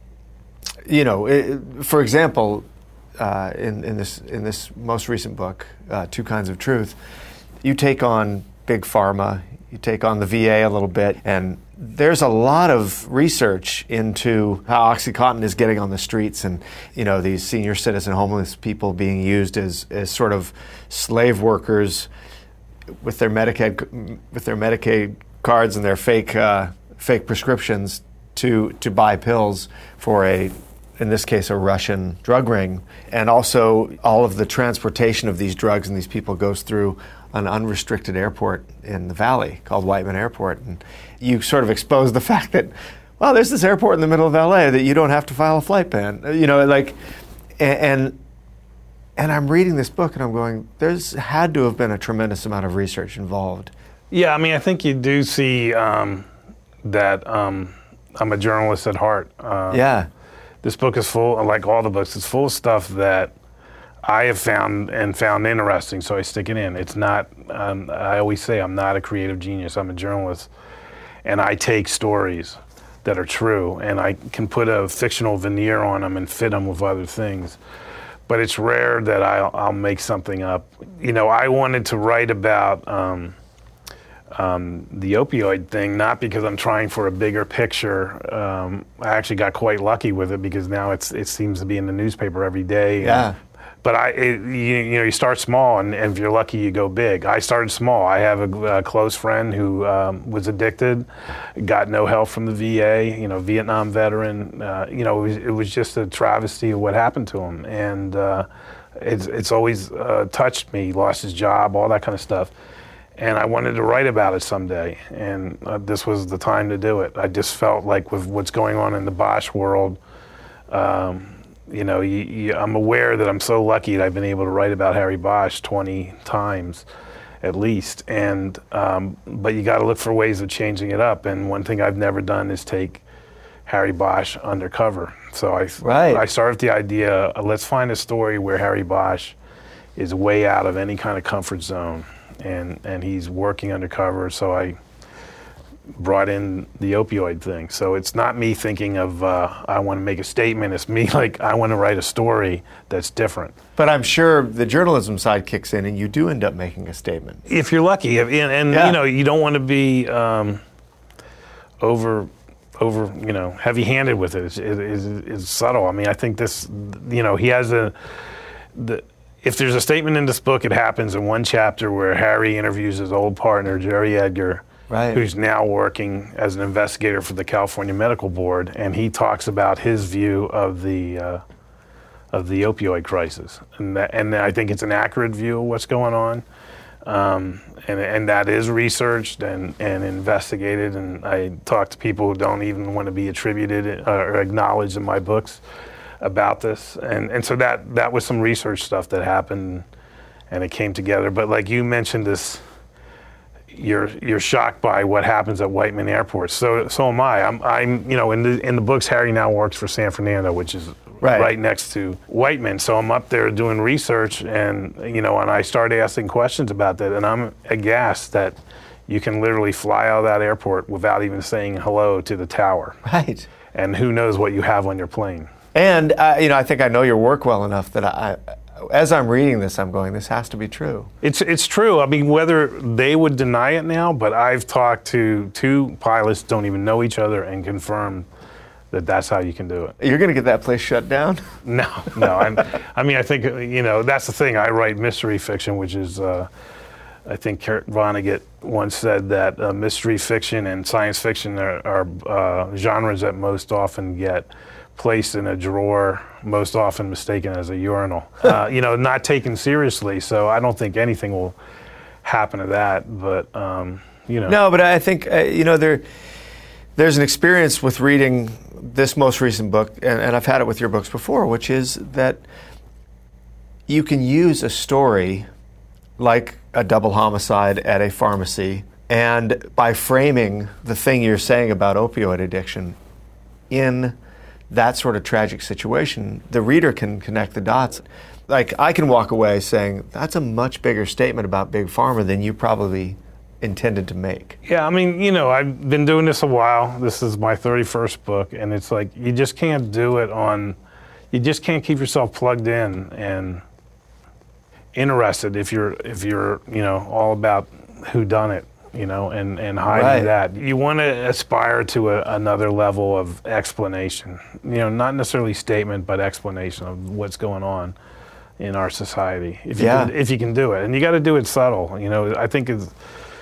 you know, it, for example, uh, in, in this in this most recent book, uh, Two Kinds of Truth, you take on Big Pharma, you take on the V A a little bit, and there's a lot of research into how OxyContin is getting on the streets and, you know, these senior citizen homeless people being used as, as sort of slave workers with their Medicaid with their Medicaid cards and their fake uh, fake prescriptions to to buy pills for a, in this case, a Russian drug ring. And also all of the transportation of these drugs and these people goes through an unrestricted airport in the Valley called Whiteman Airport. And you sort of expose the fact that, well, there's this airport in the middle of L A that you don't have to file a flight ban. You know, like, and and I'm reading this book and I'm going, there's had to have been a tremendous amount of research involved. Yeah, I mean, I think you do see um, that um, I'm a journalist at heart. Uh, yeah. This book is full, like all the books, it's full of stuff that I have found and found interesting, so I stick it in. It's not, um, I always say I'm not a creative genius, I'm a journalist, and I take stories that are true, and I can put a fictional veneer on them and fit them with other things. But it's rare that I'll, I'll make something up. You know, I wanted to write about um, um, the opioid thing, not because I'm trying for a bigger picture. Um, I actually got quite lucky with it because now it's it seems to be in the newspaper every day. Yeah. And, But I, it, you, you know, you start small, and, and if you're lucky, you go big. I started small. I have a, a close friend who um, was addicted, got no help from the V A. You know, Vietnam veteran. Uh, you know, it was, it was just a travesty of what happened to him, and uh, it's it's always uh, touched me. He lost his job, all that kind of stuff, and I wanted to write about it someday, and uh, this was the time to do it. I just felt like with what's going on in the Bosch world. Um, You know, you, you, I'm aware that I'm so lucky that I've been able to write about Harry Bosch twenty times, at least. And um, but you got to look for ways of changing it up. And one thing I've never done is take Harry Bosch undercover. So I right. I started with the idea: uh, let's find a story where Harry Bosch is way out of any kind of comfort zone, and and he's working undercover. So I brought in the opioid thing. So it's not me thinking of, uh, I want to make a statement. It's me like, I want to write a story that's different. But I'm sure the journalism side kicks in and you do end up making a statement. If you're lucky. And, and yeah. you know, you don't want to be um, over, over, you know, heavy-handed with it. It's, it's, it's subtle. I mean, I think this, you know, he has a, the, if there's a statement in this book, it happens in one chapter where Harry interviews his old partner, Jerry Edgar, right. who's now working as an investigator for the California Medical Board, and he talks about his view of the uh, of the opioid crisis, and that, and I think it's an accurate view of what's going on, um, and and that is researched and, and investigated, and I talk to people who don't even want to be attributed or acknowledged in my books about this, and and so that that was some research stuff that happened, and it came together. But like you mentioned, this. You're you're shocked by what happens at Whiteman Airport. So so am I. I'm I'm you know in the in the books Harry now works for San Fernando, which is right, right next to Whiteman. So I'm up there doing research, and you know, and I started asking questions about that, and I'm aghast that you can literally fly out of that airport without even saying hello to the tower. Right. And who knows what you have on your plane. And uh, you know, I think I know your work well enough that I. As I'm reading this, I'm going, this has to be true. It's it's true. I mean, whether they would deny it now, but I've talked to two pilots, don't even know each other, and confirmed that that's how you can do it. You're going to get that place shut down? No, no. I'm, I mean, I think, you know, that's the thing. I write mystery fiction, which is, uh, I think Kurt Vonnegut once said that uh, mystery fiction and science fiction are, are uh, genres that most often get placed in a drawer, most often mistaken as a urinal. Uh, you know, not taken seriously, so I don't think anything will happen to that, but, um, you know. No, but I think, uh, you know, there, there's an experience with reading this most recent book, and, and I've had it with your books before, which is that you can use a story like a double homicide at a pharmacy, and by framing the thing you're saying about opioid addiction in that sort of tragic situation, the reader can connect the dots. Like, I can walk away saying, that's a much bigger statement about Big Pharma than you probably intended to make. Yeah, I mean, you know, I've been doing this a while. This is my thirty-first book, and it's like, you just can't do it on, you just can't keep yourself plugged in and interested if you're, if you're, you know, all about whodunit, you know, and, and hiding Right. that. You want to aspire to a, another level of explanation, you know, not necessarily statement, but explanation of what's going on in our society, if you, Yeah. can, if you can do it. And you got to do it subtle, you know. I think it's,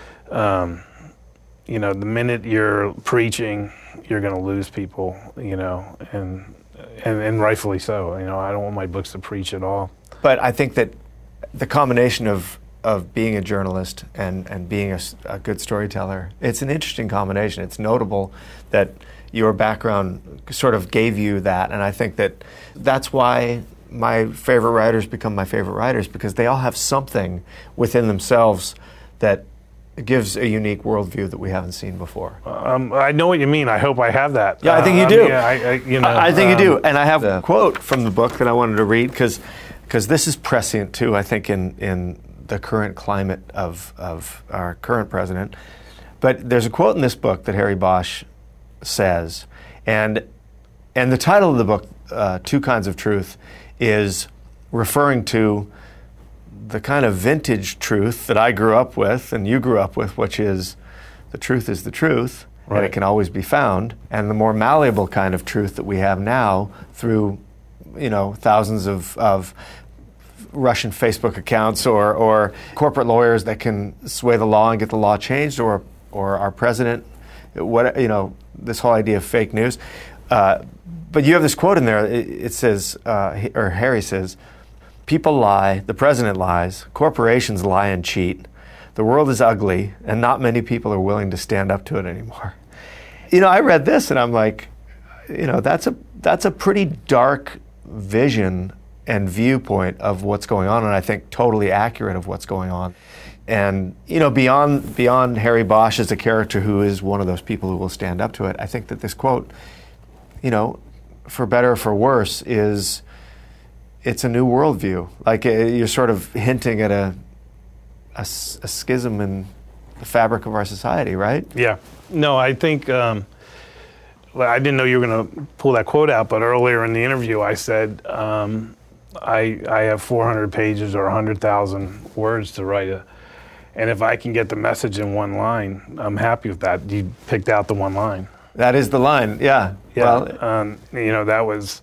um, you know, the minute you're preaching, you're going to lose people, you know, and, and and rightfully so. You know, I don't want my books to preach at all. But I think that the combination of of being a journalist and, and being a, s- a good storyteller, it's an interesting combination. It's notable that your background sort of gave you that, and I think that that's why my favorite writers become my favorite writers, because they all have something within themselves that gives a unique worldview that we haven't seen before. Um, I know what you mean. I hope I have that. Yeah, I think you Uh, do. Yeah, I, I, you know, I, I think you um, do. And I have a quote from the book that I wanted to read, because because this is prescient too, I think, in, in the current climate of, of our current president. But there's a quote in this book that Harry Bosch says, and and the title of the book, uh, Two Kinds of Truth, is referring to the kind of vintage truth that I grew up with and you grew up with, which is the truth is the truth, and Right. it can always be found, and the more malleable kind of truth that we have now through, you know, thousands of, of Russian Facebook accounts or, or corporate lawyers that can sway the law and get the law changed, or or our president, what, you know, this whole idea of fake news. Uh, but you have this quote in there. It, it says, uh, or Harry says, "People lie, the president lies, corporations lie and cheat. The world is ugly, and not many people are willing to stand up to it anymore." You know, I read this and I'm like, you know, that's a that's a pretty dark vision and viewpoint of what's going on, and I think totally accurate of what's going on. And, you know, beyond beyond Harry Bosch as a character who is one of those people who will stand up to it, I think that this quote, you know, for better or for worse, is it's a new worldview. Like, uh, you're sort of hinting at a, a, s- a schism in the fabric of our society, right? Yeah. No, I think, um, well, I didn't know you were going to pull that quote out, but earlier in the interview I said, um, I, I have four hundred pages or one hundred thousand words to write, a, and if I can get the message in one line, I'm happy with that. You picked out the one line. That is the line, yeah. Yeah. Well, um, you know, that was,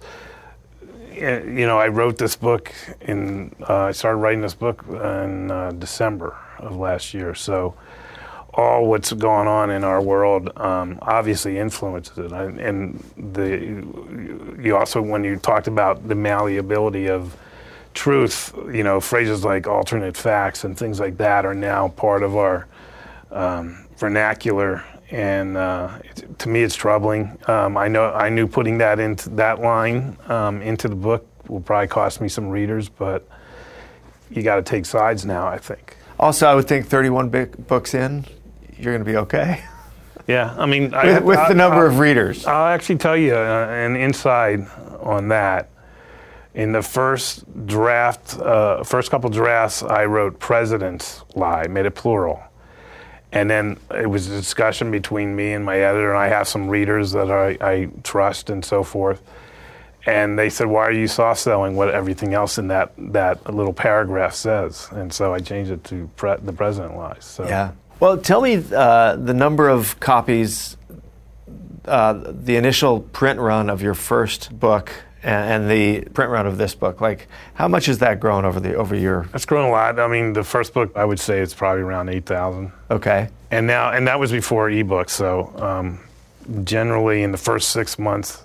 you know, I wrote this book in, uh, I started writing this book in uh, December of last year. So all what's going on in our world um, obviously influences it. And, and the, you also, when you talked about the malleability of truth, you know, phrases like alternate facts and things like that are now part of our um, vernacular. And uh, it, to me, it's troubling. Um, I know I knew putting that into that line um, into the book will probably cost me some readers, but you got to take sides now, I think. also, I would think thirty-one big books in, you're going to be okay Yeah, I mean, with, I, with I, the number I, of readers. I'll actually tell you uh, an inside on that. In the first draft, uh, first couple drafts, I wrote "presidents lie," made it plural. And then it was a discussion between me and my editor, and I have some readers that I, I trust and so forth. And they said, "Why are you soft selling what everything else in that, that little paragraph says?" And so I changed it to pre- "the president lies." So. Yeah. Well, tell me uh, the number of copies uh, the initial print run of your first book and, and the print run of this book? Like, how much has that grown over the over your? It's grown a lot. I mean, the first book, I would say it's probably around eight thousand. Okay. And now, and that was before ebooks. So um, generally, in the first six months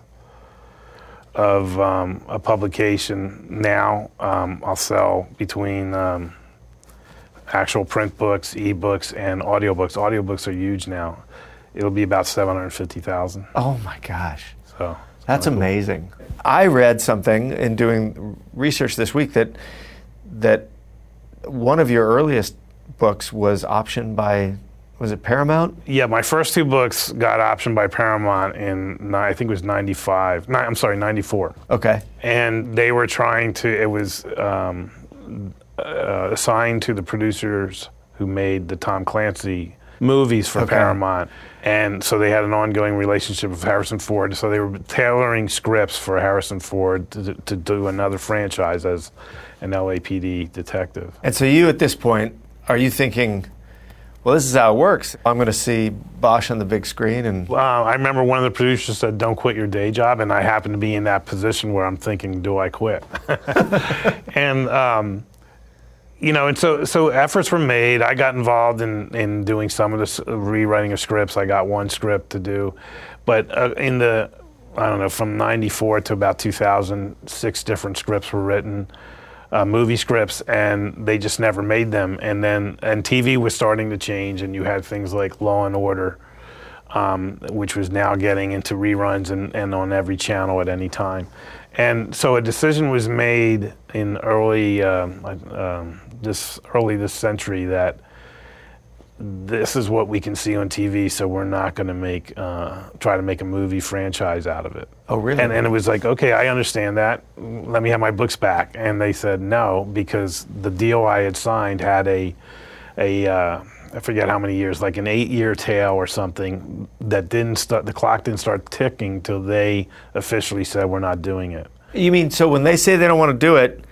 of um, a publication, now um, I'll sell between um, actual print books, ebooks, and audiobooks. Audiobooks are huge now. It'll be about seven hundred fifty thousand. Oh my gosh. So that's amazing. Cool. I read something in doing research this week that that one of your earliest books was optioned by, was it Paramount? Yeah, my first two books got optioned by Paramount in, I think it was ninety-five. No, I'm sorry, ninety-four. Okay. And they were trying to, it was um, uh, assigned to the producers who made the Tom Clancy movies for okay. Paramount. And so they had an ongoing relationship with Harrison Ford. So they were tailoring scripts for Harrison Ford to, to do another franchise as an L A P D detective. And so you, at this point, are you thinking, well, this is how it works. I'm going to see Bosch on the big screen. And uh, I remember one of the producers said, don't quit your day job. And I happen to be in that position where I'm thinking, do I quit? and, um, you know, and so so efforts were made. I got involved in, in doing some of the uh, rewriting of scripts. I got one script to do. But uh, in the, I don't know, from ninety-four to about two thousand, six different scripts were written. Uh, movie scripts, and they just never made them. And then, and T V was starting to change, and you had things like Law and Order, um, which was now getting into reruns and, and on every channel at any time. And so a decision was made in early um, um, this early this century that this is what we can see on T V, so we're not going to make uh, try to make a movie franchise out of it. Oh, really? And, and it was like, okay, I understand that. Let me have my books back. And they said no, because the deal I had signed had a, a uh, I forget how many years, like an eight-year tail or something that didn't start. The clock didn't start ticking till they officially said we're not doing it. You mean so when they say they don't want to do it,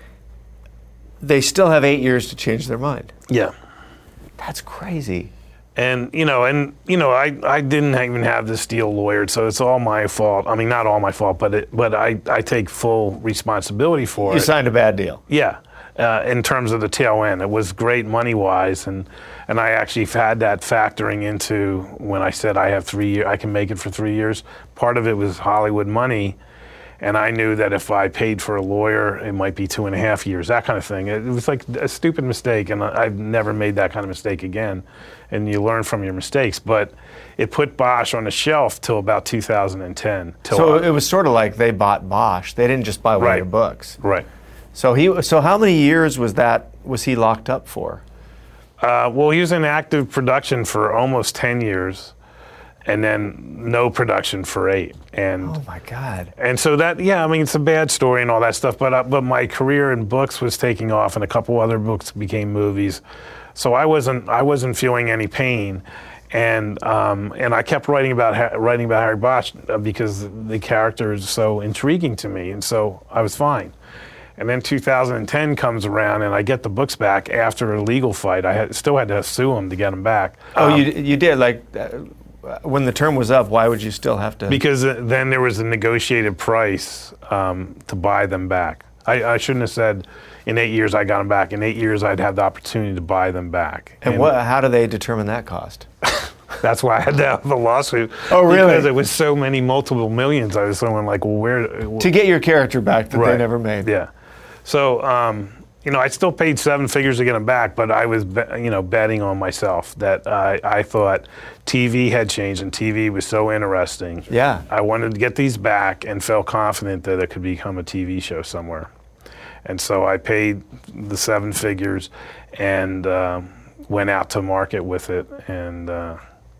they still have eight years to change their mind? Yeah. That's crazy. And, you know, and, you know, I, I didn't even have this deal lawyered, so it's all my fault. I mean, not all my fault, but it, but I, I take full responsibility for you it. You signed a bad deal. Yeah, uh, in terms of the tail end. It was great money-wise, and, and I actually had that factoring into when I said I have three years, I can make it for three years. Part of it was Hollywood money, and I knew that if I paid for a lawyer, it might be two and a half years, that kind of thing. It was like a stupid mistake, and I've never made that kind of mistake again. And you learn from your mistakes. But it put Bosch on the shelf till about two thousand ten. Till so I, it was sort of like they bought Bosch. They didn't just buy one right, of your books. Right. So he. So how many years was that? Was he locked up for? Uh, well, he was in active production for almost ten years. And then no production for eight. And oh my God! And so that, yeah, I mean, it's a bad story and all that stuff. But uh, but my career in books was taking off, and a couple other books became movies. So I wasn't I wasn't feeling any pain, and um, and I kept writing about writing about Harry Bosch because the character is so intriguing to me, and so I was fine. And then two thousand ten comes around, and I get the books back after a legal fight. I had, still had to sue him to get them back. Oh, um, you you did like. Uh, When the term was up, why would you still have to? Because then there was a negotiated price um, to buy them back. I, I shouldn't have said in eight years I got them back. In eight years I'd have the opportunity to buy them back. And, and what? How do they determine that cost? That's why I had to have the lawsuit. Oh, really? Because it was so many multiple millions. I was someone like, well, where? To get your character back that right. they never made. Yeah. So. Um, You know, I still paid seven figures to get them back, but I was, you know, betting on myself that I, I thought T V had changed, and T V was so interesting. Yeah. I wanted to get these back and felt confident that it could become a T V show somewhere. And so I paid the seven figures and uh, went out to market with it, and uh,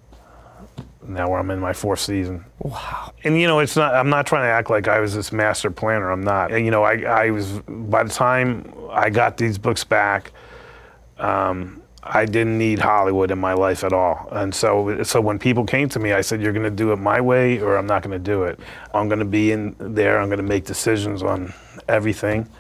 now I'm in my fourth season. Wow. And you know, it's not. I'm not trying to act like I was this master planner. I'm not. And, you know, I, I was. By the time I got these books back, um, I didn't need Hollywood in my life at all. And so, so when people came to me, I said, "You're going to do it my way, or I'm not going to do it. I'm going to be in there. I'm going to make decisions on everything."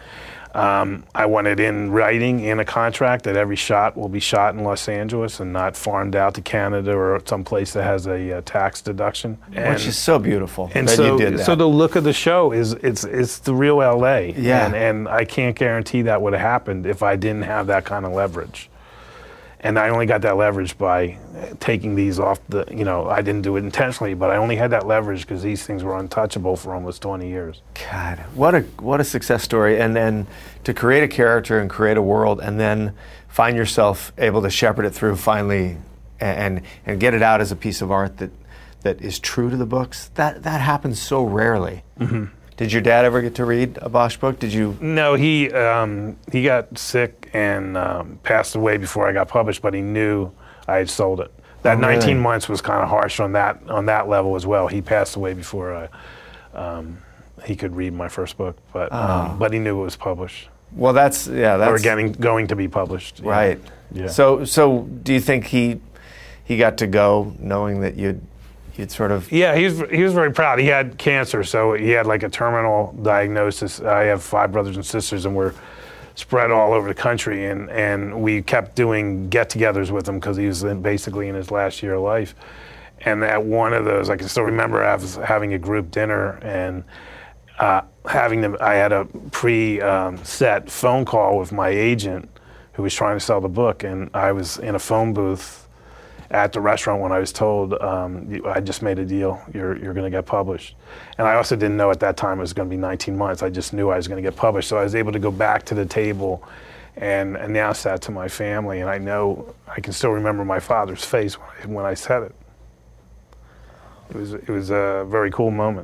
Um, I wanted in writing in a contract that every shot will be shot in Los Angeles and not farmed out to Canada or some place that has a uh, tax deduction. And, Which is so beautiful and that so, you did that. So the look of the show is it's it's the real L A. Yeah. And, and I can't guarantee that would have happened if I didn't have that kind of leverage. And I only got that leverage by taking these off the, you know, I didn't do it intentionally, but I only had that leverage because these things were untouchable for almost twenty years. God, what a what a success story. And then to create a character and create a world and then find yourself able to shepherd it through finally and and get it out as a piece of art that, that is true to the books, that, that happens so rarely. Mm-hmm. Did your dad ever get to read a Bosch book? Did you? No, he um, he got sick and um, passed away before I got published, but he knew I had sold it. That Oh, really? nineteen months was kind of harsh on that on that level as well. He passed away before I, um, he could read my first book, but um, but he knew it was published. Well, that's, yeah, that's... Or getting, going to be published. yeah. Right. Yeah. So, so do you think he he got to go knowing that you'd you'd sort of... Yeah, he was he was very proud. He had cancer, so he had like a terminal diagnosis. I have five brothers and sisters, and we're spread all over the country, and, and we kept doing get-togethers with him because he was in, basically in his last year of life. And at one of those, I can still remember I was having a group dinner and uh, having them. I had a pre-set um, phone call with my agent who was trying to sell the book, and I was in a phone booth at the restaurant when I was told, um, I just made a deal, you're you're going to get published. And I also didn't know at that time it was going to be nineteen months. I just knew I was going to get published. So I was able to go back to the table and announce that to my family. And I know, I can still remember my father's face when I, when I said it. It was, it was a very cool moment.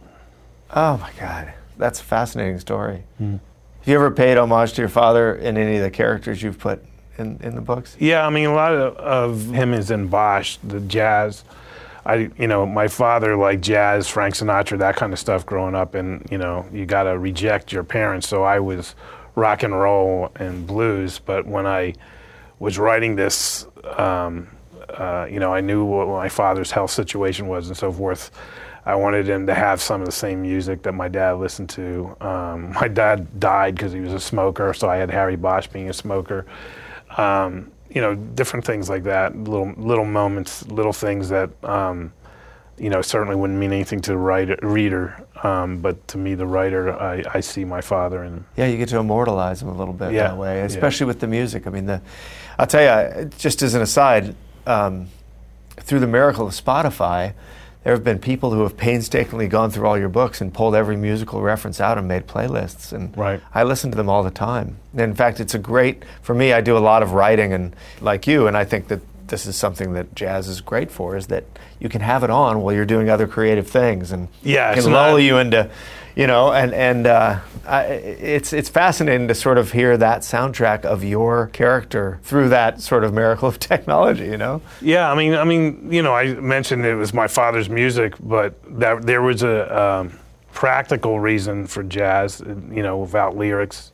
Oh my God, that's a fascinating story. Mm. Have you ever paid homage to your father in any of the characters you've put in, in the books? Yeah, I mean, a lot of, of him is in Bosch, the jazz. I, you know, my father liked jazz, Frank Sinatra, that kind of stuff growing up, and, you know, you got to reject your parents, so I was rock and roll and blues, but when I was writing this, um, uh, you know, I knew what my father's health situation was and so forth. I wanted him to have some of the same music that my dad listened to. Um, my dad died because he was a smoker, so I had Harry Bosch being a smoker. Um, you know, different things like that, little little moments, little things that, um, you know, certainly wouldn't mean anything to the writer, reader, um, but to me, the writer, I, I see my father in. Yeah, you get to immortalize him a little bit Yeah, that way, especially yeah. with the music. I mean, the, I'll tell you, just as an aside, um, through the miracle of Spotify, there have been people who have painstakingly gone through all your books and pulled every musical reference out and made playlists. And Right. I listen to them all the time. And in fact, it's a great, for me, I do a lot of writing and like you, and I think that this is something that jazz is great for, is that you can have it on while you're doing other creative things and Yeah, it it's can lull not- you into, you know, and, and uh, I, it's, it's fascinating to sort of hear that soundtrack of your character through that sort of miracle of technology, you know? Yeah, I mean, I mean, you know, I mentioned it was my father's music, but that there was a um, practical reason for jazz, you know, without lyrics,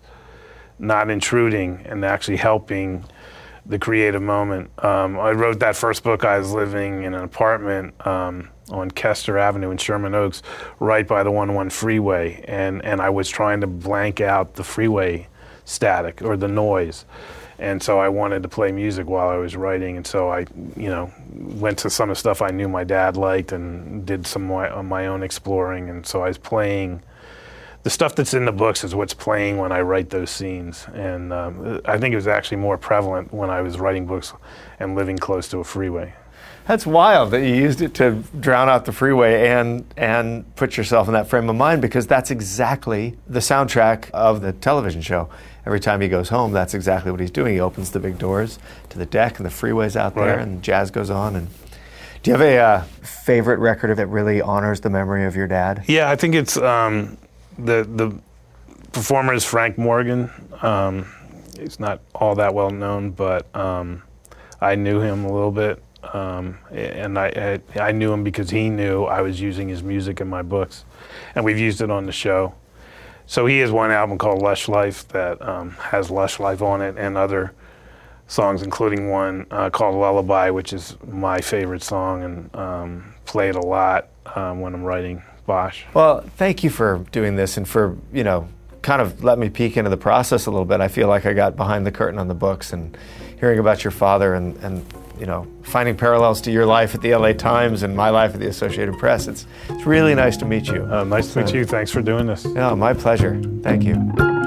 not intruding and actually helping the creative moment. Um, I wrote that first book. I was living in an apartment um, on Kester Avenue in Sherman Oaks, right by the one oh one freeway, and and I was trying to blank out the freeway static or the noise. And so I wanted to play music while I was writing, and so I, you know, went to some of the stuff I knew my dad liked and did some my, uh, my own exploring. And so I was playing, the stuff that's in the books is what's playing when I write those scenes. And um, I think it was actually more prevalent when I was writing books and living close to a freeway. That's wild that you used it to drown out the freeway and and put yourself in that frame of mind, because that's exactly the soundtrack of the television show. Every time he goes home, that's exactly what he's doing. He opens the big doors to the deck and the freeway's out there, Right. and jazz goes on. And do you have a uh, favorite record that really honors the memory of your dad? Yeah, I think it's um, the the performer is Frank Morgan. Um, he's not all that well known, but um, I knew him a little bit. Um, and I, I I knew him because he knew I was using his music in my books, and we've used it on the show. So he has one album called Lush Life that um, has Lush Life on it, and other songs, including one uh, called Lullaby, which is my favorite song, and um, play it a lot um, when I'm writing Bosch. Well, thank you for doing this and for, you know, kind of let me peek into the process a little bit. I feel like I got behind the curtain on the books, and hearing about your father and, and you know, finding parallels to your life at the L A Times and my life at the Associated Press. It's, it's really nice to meet you. Uh, nice to meet you. Thanks for doing this. Yeah, my pleasure. Thank you.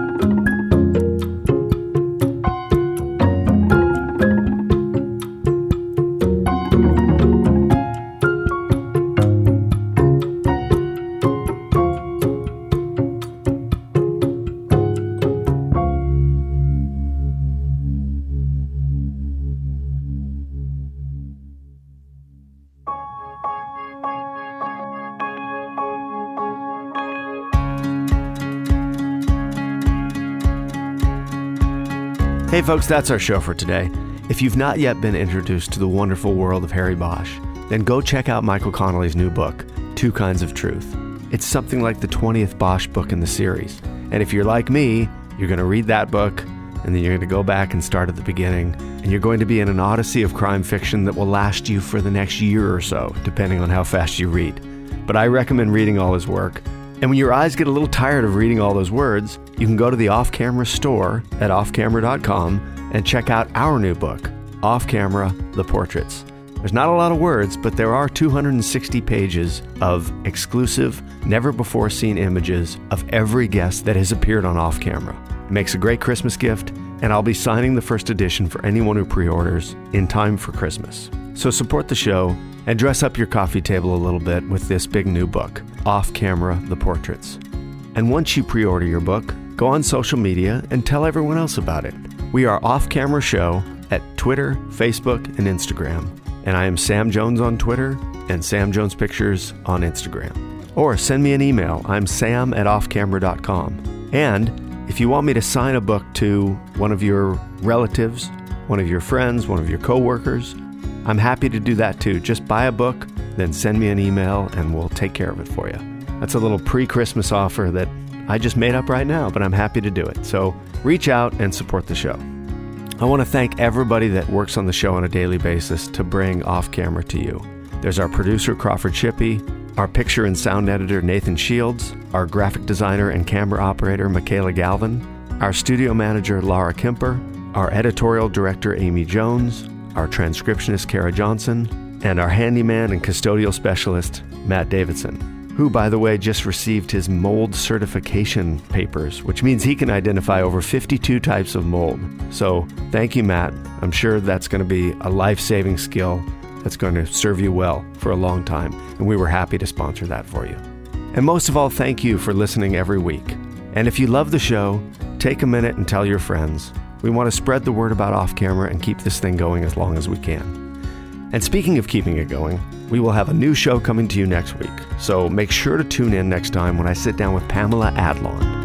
Hey folks, that's our show for today. If you've not yet been introduced to the wonderful world of Harry Bosch, then go check out Michael Connelly's new book, Two Kinds of Truth. It's something like the twentieth Bosch book in the series. And if you're like me, you're going to read that book, and then you're going to go back and start at the beginning, and you're going to be in an odyssey of crime fiction that will last you for the next year or so, depending on how fast you read. But I recommend reading all his work. And when your eyes get a little tired of reading all those words, you can go to the Off Camera store at off camera dot com and check out our new book, Off Camera, The Portraits. There's not a lot of words, but there are two hundred sixty pages of exclusive, never-before-seen images of every guest that has appeared on Off Camera. It makes a great Christmas gift, and I'll be signing the first edition for anyone who pre-orders in time for Christmas. So support the show and dress up your coffee table a little bit with this big new book, Off Camera, The Portraits. And once you pre-order your book, go on social media and tell everyone else about it. We are Off Camera Show at Twitter, Facebook, and Instagram. And I am Sam Jones on Twitter and Sam Jones Pictures on Instagram. Or send me an email. I'm sam at off camera dot com. And if you want me to sign a book to one of your relatives, one of your friends, one of your coworkers, I'm happy to do that too. Just buy a book, then send me an email, and we'll take care of it for you. That's a little pre-Christmas offer that I just made up right now, but I'm happy to do it. So reach out and support the show. I want to thank everybody that works on the show on a daily basis to bring Off Camera to you. There's our producer, Crawford Shippey, our picture and sound editor, Nathan Shields, our graphic designer and camera operator, Michaela Galvin, our studio manager, Laura Kemper, our editorial director, Amy Jones, our transcriptionist, Kara Johnson, and our handyman and custodial specialist, Matt Davidson, who, by the way, just received his mold certification papers, which means he can identify over fifty-two types of mold. So thank you, Matt. I'm sure that's going to be a life-saving skill that's going to serve you well for a long time, and we were happy to sponsor that for you. And most of all, thank you for listening every week. And if you love the show, take a minute and tell your friends. We want to spread the word about Off Camera and keep this thing going as long as we can. And speaking of keeping it going, we will have a new show coming to you next week. So make sure to tune in next time when I sit down with Pamela Adlon.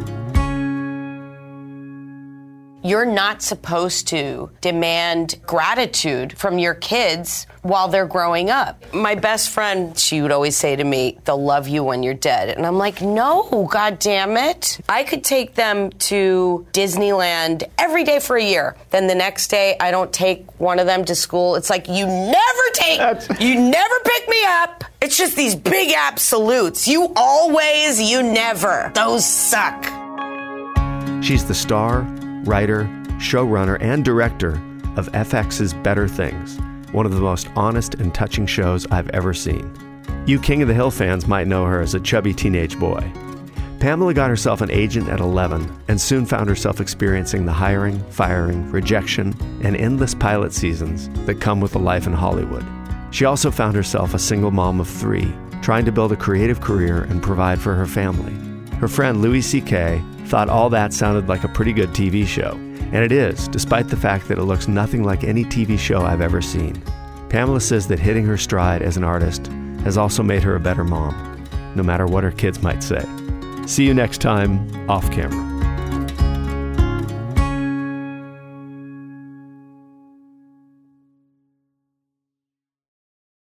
You're not supposed to demand gratitude from your kids while they're growing up. My best friend, she would always say to me, they'll love you when you're dead. And I'm like, no, God damn it. I could take them to Disneyland every day for a year. Then the next day, I don't take one of them to school. It's like, you never take, That's... you never pick me up. It's just these big absolutes. You always, you never. Those suck. She's the star, writer, showrunner, and director of F X's Better Things, one of the most honest and touching shows I've ever seen. You King of the Hill fans might know her as a chubby teenage boy. Pamela got herself an agent at eleven and soon found herself experiencing the hiring, firing, rejection, and endless pilot seasons that come with a life in Hollywood. She also found herself a single mom of three, trying to build a creative career and provide for her family. Her friend Louis C K thought all that sounded like a pretty good T V show. And it is, despite the fact that it looks nothing like any T V show I've ever seen. Pamela says that hitting her stride as an artist has also made her a better mom, no matter what her kids might say. See you next time, Off Camera.